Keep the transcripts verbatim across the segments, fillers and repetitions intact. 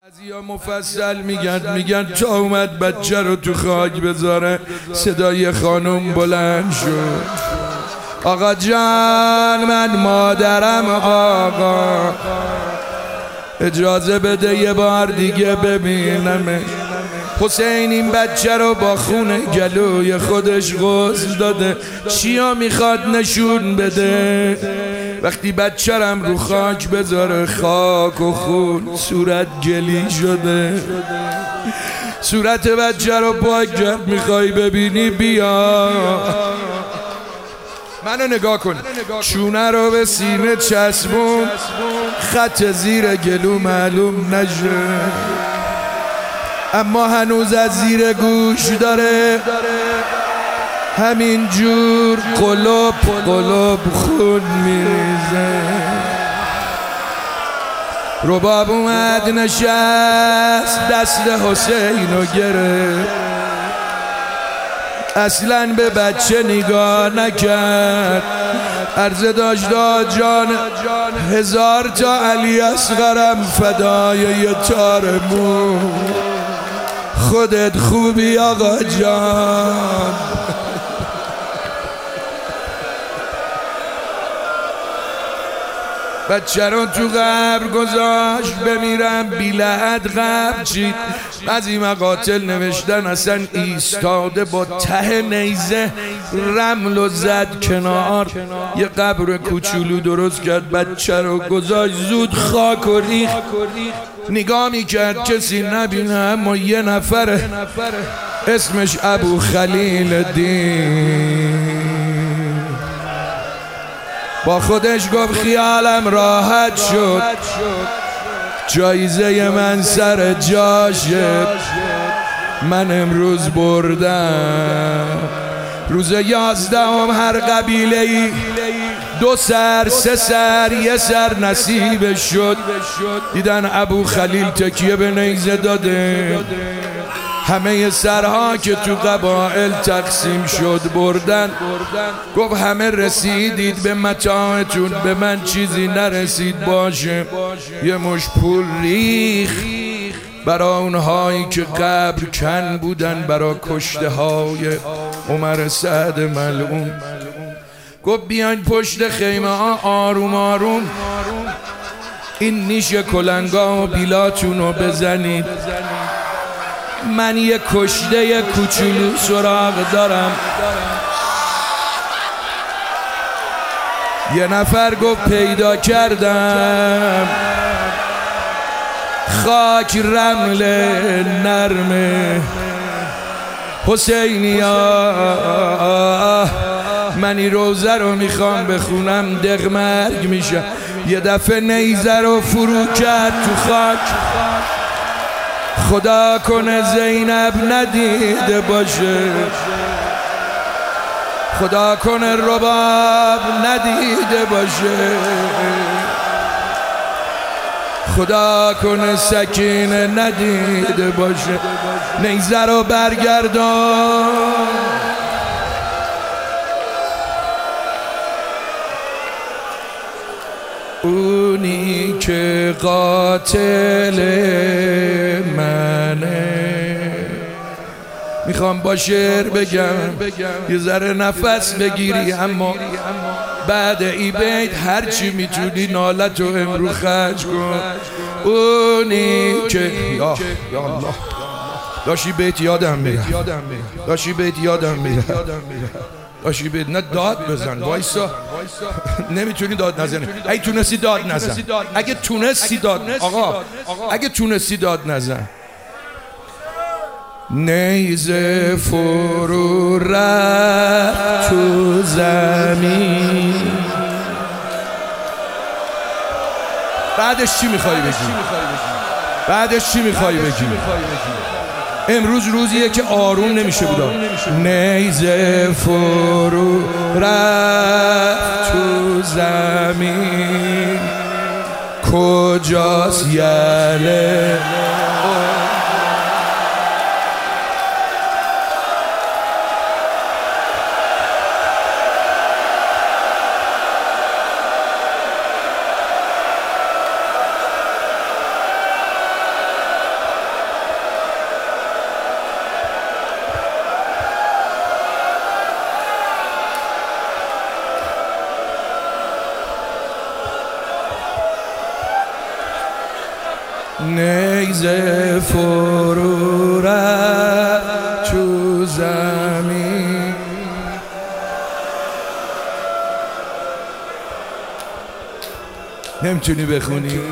بعضیا مفصل میگن میگن تا اومد بچه رو تو خاک بذاره صدای خانم بلند شد. آقا جان من مادرم، آقا اجازه بده یه بار دیگه ببینم. حسین این بچه رو با خون گلوی خودش غسل داده، چیا میخواد نشون بده؟ وقتی بچه‌رم رو خاک بذاره خاک و خون صورت گلی شده. صورت بچه رو پاک کرد، میخوای ببینی بیا منو نگاه کن. چونه رو به سینه چسبون، خط زیر گلو معلوم نشه، اما هنوز از زیر گوش داره همین جور قلوب قلوب خون میریزه. رباب اومد نشست دست حسین رو گرفت، اصلا به بچه نگاه نکرد. عرض داشت داد جان هزار تا علی اصغرم فدای یه تار مو، خودت خوبی آقا جان. بچه رو تو قبر گذاشت بمیرم بیلعد قبر چید. بعضی مقاتل نوشتن اصلا ایستاده با ته نیزه رمل و زد کنار، یه قبر کوچولو درست کرد بچه رو گذاشت زود خاک و ریخ. نگاه میکرد کسی نبینه، اما یه نفره اسمش ابو خلیل دین. با خودش گفت خیالم راحت شد، جایزه من سر جاشه. من امروز بردم روز یازدهم هر قبیله ای دو سر سه سر یه سر نصیب شد. دیدن ابو خلیل تکیه به نیزه داده، همه سرها که تو قبائل تقسیم شد بردن. گفت همه رسیدید به متاعتون، به من چیزی نرسید باشه. یه مش پول ریخ برا اونهایی که قبر کن بودن، برا کشته های عمر سعد ملعون. گفت بیاین پشت خیمه ها آروم آروم این نیش کلنگا و بیلاتون رو بزنید، من یه کشته کوچولو سراغ دارم. یه نفر گفت پیدا کردم، خاک رمل نرمه حسینیا، من این روزه رو میخوام بخونم دق مرگ میشه. یه دفعه نیزه رو فرو کرد تو خاک، خدا کنه زینب ندیده باشه، خدا کنه رباب ندیده باشه، خدا کنه سکینه ندیده باشه. نیزه رو برگردان، اونی که قاتل منه. میخوام با شعر بگم یه ذره نفس بگیری، اما بعد ای بیت هرچی میتونی نالت و امرو خرج کن. اونی که یا یا الله داشی بیت یادم میره، داشی بیت یادم میره، داشی بیت نه داد بزن وایسا، نمیتونی داد نزنی. اگه تونستی داد نزن، اگه تونستی داد آقا اگه تونستی داد نزن. نیزه فرو رفت تو زمین. بعدش چی میخوای بگی؟ بعدش چی میخوای بگی؟ امروز روزیه که آروم نمیشه بودا. نیزه فرو رفت تو زمین، کجاست یله نیزه فرو رفت تو زمین. نمیتونی بخونی؟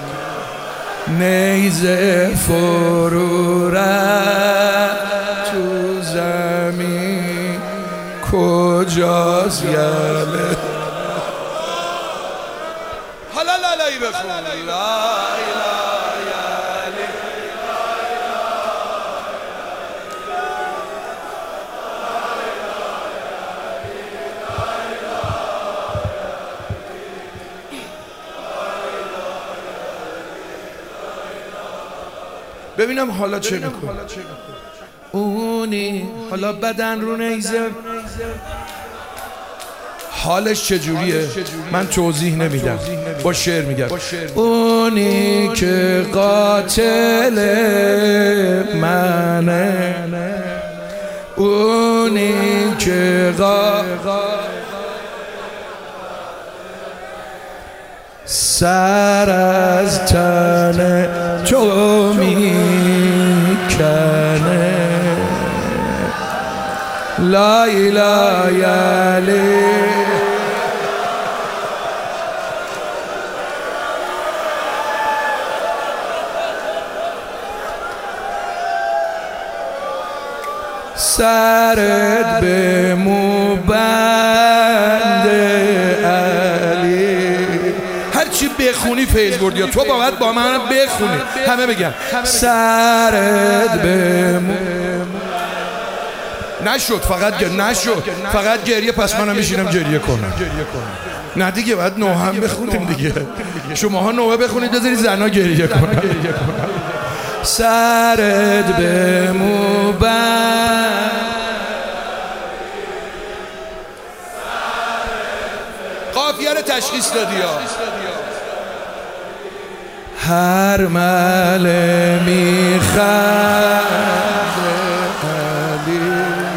نیزه فرو رفت تو زمین، کجاست یله؟ حالا لالایی بخون. لا اله یلی ببینم حالا چه میکنه. اونی حالا بدن رو نیزه حالش چجوریه من توضیح نمیدم، با شعر میگم. اونی که قاتل منه، اونی که قاتل سر از تن تو میکنه. لا اله یلی سرت به موبند علی. هرچی بخونی فیض بردی یا تو باید با من بخونی. همه بگن سرت به موبند. نشد فقط گر... نشد فقط گریه. پس منم میشینم گریه کنم. نه دیگه باید نوحه هم بخونیم دیگه. شماها نوحه بخونید بذارید زنا گریه کنن. سرت به موبند قافیه رو تشخیص دادی ها. هر مله میخنده علی.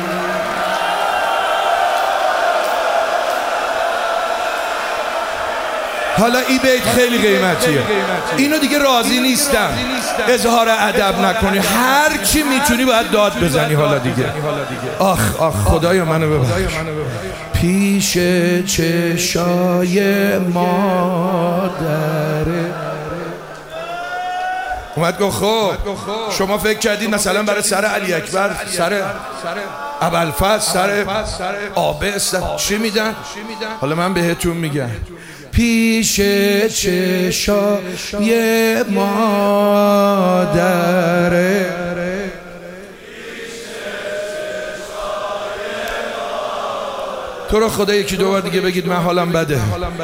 حالا این بیت خیلی قیمتیه، اینو دیگه راضی نیستم اظهار ادب نکنی، هر چی میتونی باید داد بزنی. حالا دیگه آخ آخ خدایا منو ببخش. پیش چشای مادره اومد گفت خب شما فکر کردید مثلا برای سر علی اکبر، سر ابوالفضل، سر آبه چی میدن؟ حالا من بهتون میگم پیش چشای مادره تو رو خدا یکی دو بار دیگه بگید من حالم بده.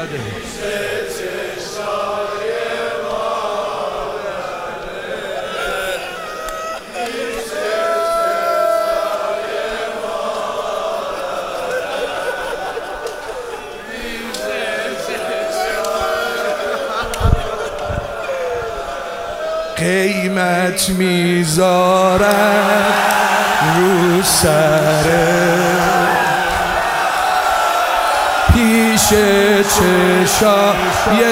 قیمت میذارم رو سره پیش چشای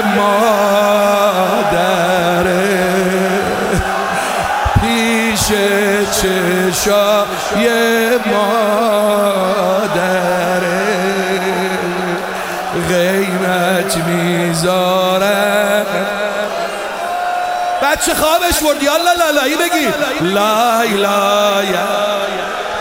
مادره، پیش چشای مادره قیمت میذارم. بچه خوابش بردی. الله لالایی بگی لا اله